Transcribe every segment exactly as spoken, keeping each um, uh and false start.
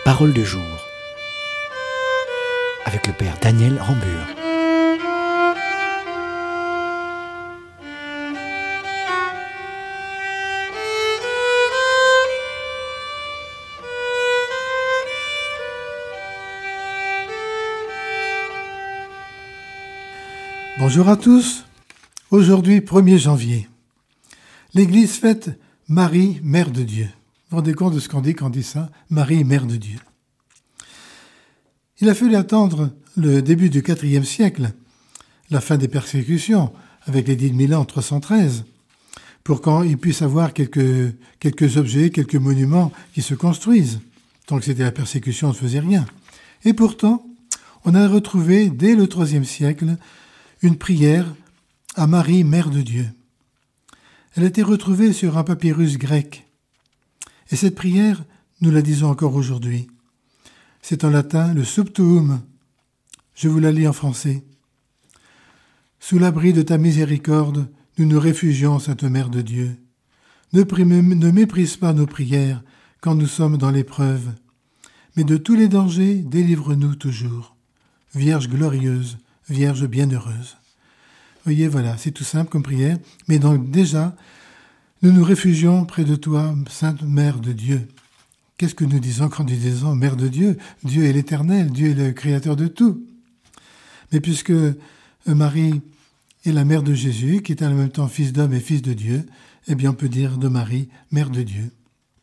parole de jour avec le Père Daniel Rambure. Bonjour à tous. Aujourd'hui, premier janvier, l'Église fête Marie, Mère de Dieu. Vous vous rendez compte de ce qu'on dit quand on dit ça? Marie, Mère de Dieu. Il a fallu attendre le début du quatrième siècle, la fin des persécutions, avec l'édit de Milan trois cent treize, pour qu'il puisse avoir quelques, quelques objets, quelques monuments qui se construisent. Tant que c'était la persécution, on ne faisait rien. Et pourtant, on a retrouvé, dès le troisième siècle, une prière à Marie, Mère de Dieu. Elle a été retrouvée sur un papyrus grec. Et cette prière, nous la disons encore aujourd'hui. C'est en latin le Subtuum. Je vous la lis en français. Sous l'abri de ta miséricorde, nous nous réfugions, Sainte Mère de Dieu. Ne, ne méprise pas nos prières quand nous sommes dans l'épreuve, mais de tous les dangers, délivre-nous toujours. Vierge glorieuse, Vierge bienheureuse. Voyez, voilà, c'est tout simple comme prière, mais donc déjà, nous nous réfugions près de toi, Sainte Mère de Dieu. Qu'est-ce que nous disons quand nous disons Mère de Dieu? Dieu est l'Éternel, Dieu est le Créateur de tout. Mais puisque Marie est la Mère de Jésus, qui est en même temps Fils d'homme et Fils de Dieu, eh bien on peut dire de Marie, Mère de Dieu.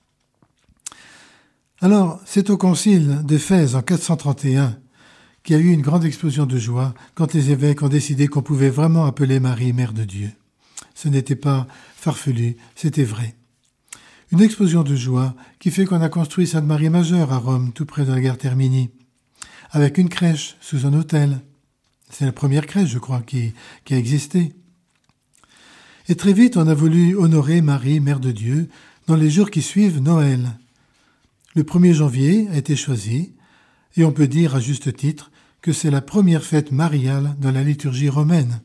Alors, c'est au concile d'Éphèse en quatre cent trente et un qu'il y a eu une grande explosion de joie quand les évêques ont décidé qu'on pouvait vraiment appeler Marie Mère de Dieu. Ce n'était pas farfelu, c'était vrai. Une explosion de joie qui fait qu'on a construit Sainte-Marie Majeure à Rome, tout près de la gare Termini, avec une crèche sous un hôtel. C'est la première crèche, je crois, qui, qui a existé. Et très vite, on a voulu honorer Marie, Mère de Dieu, dans les jours qui suivent Noël. Le premier janvier a été choisi, et on peut dire à juste titre que c'est la première fête mariale dans la liturgie romaine.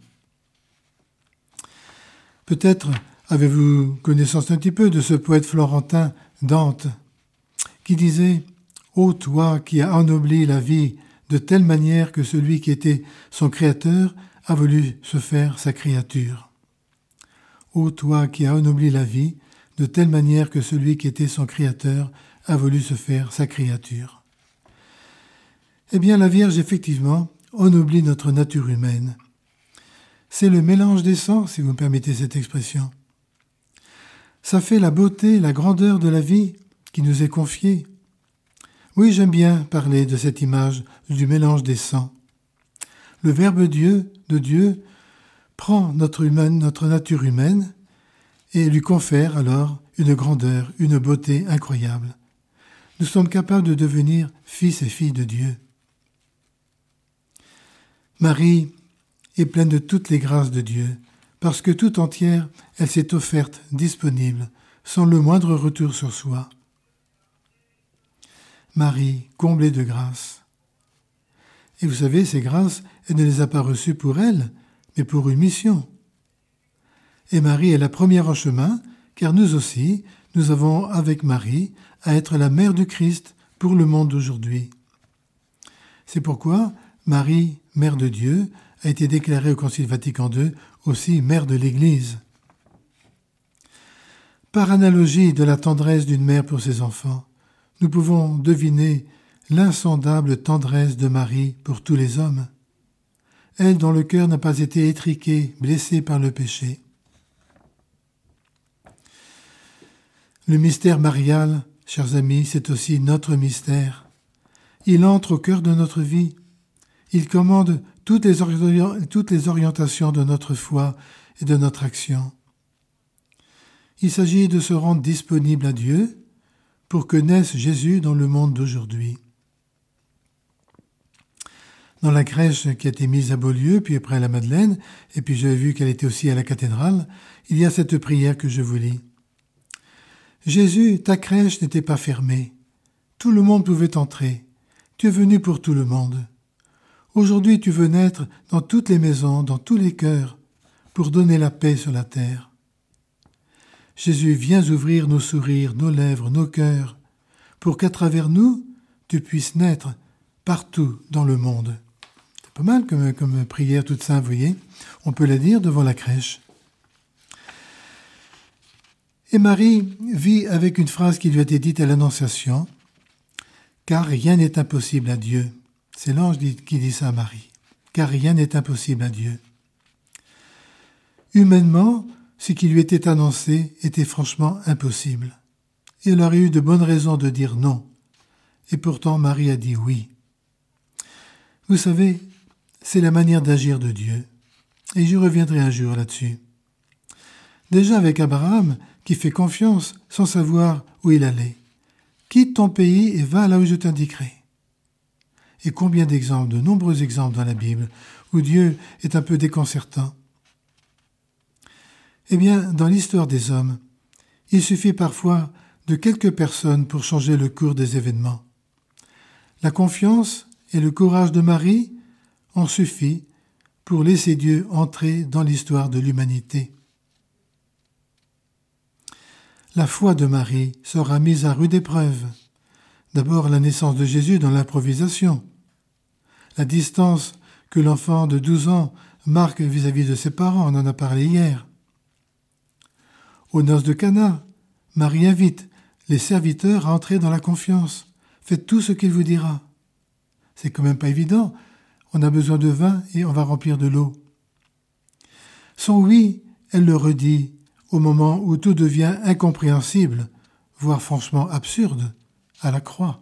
Peut-être avez-vous connaissance un petit peu de ce poète florentin Dante, qui disait « Ô toi qui as ennobli la vie de telle manière que celui qui était son créateur a voulu se faire sa créature. Ô toi qui as ennobli la vie de telle manière que celui qui était son créateur a voulu se faire sa créature. » Eh bien, la Vierge, effectivement, ennoblit notre nature humaine. C'est le mélange des sens, si vous me permettez cette expression. Ça fait la beauté, la grandeur de la vie qui nous est confiée. Oui, j'aime bien parler de cette image du mélange des sangs. Le Verbe Dieu, de Dieu, prend notre, humaine, notre nature humaine et lui confère alors une grandeur, une beauté incroyable. Nous sommes capables de devenir fils et filles de Dieu. Marie est pleine de toutes les grâces de Dieu, parce que tout entière, elle s'est offerte, disponible, sans le moindre retour sur soi. Marie, comblée de grâces. Et vous savez, ces grâces, elle ne les a pas reçues pour elle, mais pour une mission. Et Marie est la première en chemin, car nous aussi, nous avons avec Marie à être la mère du Christ pour le monde d'aujourd'hui. C'est pourquoi Marie, Mère de Dieu, a été déclarée au Concile Vatican deux aussi Mère de l'Église. Par analogie de la tendresse d'une mère pour ses enfants, nous pouvons deviner l'insondable tendresse de Marie pour tous les hommes. Elle dont le cœur n'a pas été étriqué, blessé par le péché. Le mystère marial, chers amis, c'est aussi notre mystère. Il entre au cœur de notre vie. Il commande toutes les, ori- toutes les orientations de notre foi et de notre action. Il s'agit de se rendre disponible à Dieu pour que naisse Jésus dans le monde d'aujourd'hui. Dans la crèche qui a été mise à Beaulieu, puis après à la Madeleine, et puis j'avais vu qu'elle était aussi à la cathédrale, il y a cette prière que je vous lis. Jésus, ta crèche n'était pas fermée. Tout le monde pouvait entrer. Tu es venu pour tout le monde. Aujourd'hui, tu veux naître dans toutes les maisons, dans tous les cœurs, pour donner la paix sur la terre. Jésus, viens ouvrir nos sourires, nos lèvres, nos cœurs, pour qu'à travers nous, tu puisses naître partout dans le monde. C'est pas mal comme, comme prière toute simple, vous voyez. On peut la dire devant la crèche. Et Marie vit avec une phrase qui lui a été dite à l'Annonciation, « Car rien n'est impossible à Dieu. » C'est l'ange qui dit ça à Marie. « Car rien n'est impossible à Dieu. » Humainement, ce qui lui était annoncé était franchement impossible. Il aurait eu de bonnes raisons de dire non. Et pourtant, Marie a dit oui. Vous savez, c'est la manière d'agir de Dieu. Et j'y reviendrai un jour là-dessus. Déjà avec Abraham, qui fait confiance sans savoir où il allait. Quitte ton pays et va là où je t'indiquerai. Et combien d'exemples, de nombreux exemples dans la Bible, où Dieu est un peu déconcertant. Eh bien, dans l'histoire des hommes, il suffit parfois de quelques personnes pour changer le cours des événements. La confiance et le courage de Marie ont suffi pour laisser Dieu entrer dans l'histoire de l'humanité. La foi de Marie sera mise à rude épreuve. D'abord la naissance de Jésus dans l'improvisation. La distance que l'enfant de douze ans marque vis-à-vis de ses parents, on en a parlé hier. Aux noces de Cana, Marie invite les serviteurs à entrer dans la confiance. Faites tout ce qu'il vous dira. C'est quand même pas évident. On a besoin de vin et on va remplir de l'eau. Son oui, elle le redit au moment où tout devient incompréhensible, voire franchement absurde, à la croix.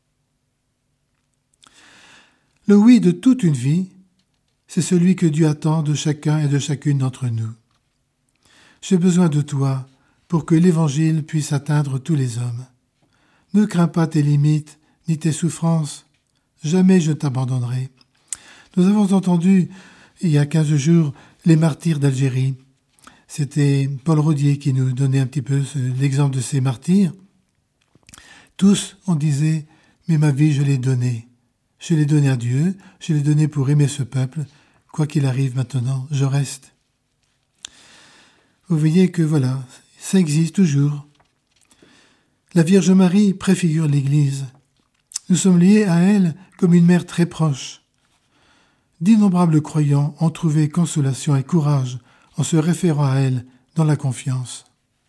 Le oui de toute une vie, c'est celui que Dieu attend de chacun et de chacune d'entre nous. J'ai besoin de toi pour que l'Évangile puisse atteindre tous les hommes. Ne crains pas tes limites ni tes souffrances. Jamais je ne t'abandonnerai. Nous avons entendu, il y a quinze jours, les martyrs d'Algérie. C'était Paul Rodier qui nous donnait un petit peu l'exemple de ces martyrs. Tous, on disait, mais ma vie, je l'ai donnée. Je l'ai donnée à Dieu, je l'ai donnée pour aimer ce peuple. Quoi qu'il arrive maintenant, je reste. Vous voyez que voilà, ça existe toujours. La Vierge Marie préfigure l'Église. Nous sommes liés à elle comme une mère très proche. D'innombrables croyants ont trouvé consolation et courage en se référant à elle dans la confiance.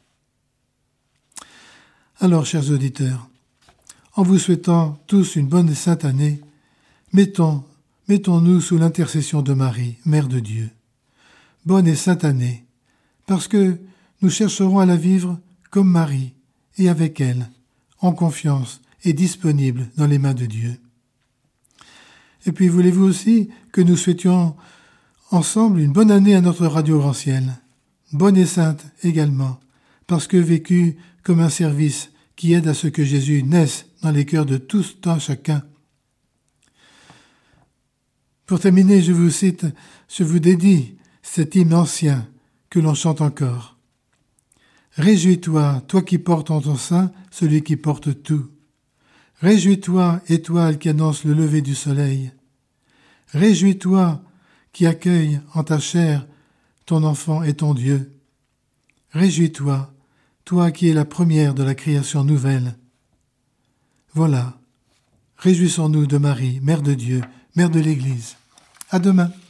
Alors, chers auditeurs, en vous souhaitant tous une bonne et sainte année, mettons, mettons-nous sous l'intercession de Marie, Mère de Dieu. Bonne et sainte année, parce que nous chercherons à la vivre comme Marie et avec elle, en confiance et disponible dans les mains de Dieu. Et puis, voulez-vous aussi que nous souhaitions ensemble une bonne année à notre Radio Grand Ciel, bonne et sainte également, parce que vécue comme un service qui aide à ce que Jésus naisse dans les cœurs de tous, un chacun. Pour terminer, je vous cite, je vous dédie cet hymne ancien que l'on chante encore. Réjouis-toi, toi qui portes en ton sein celui qui porte tout. Réjouis-toi, étoile qui annonce le lever du soleil. Réjouis-toi, qui accueille en ta chair ton enfant et ton Dieu. Réjouis-toi, toi qui es la première de la création nouvelle. Voilà, réjouissons-nous de Marie, Mère de Dieu, Mère de l'Église. À demain.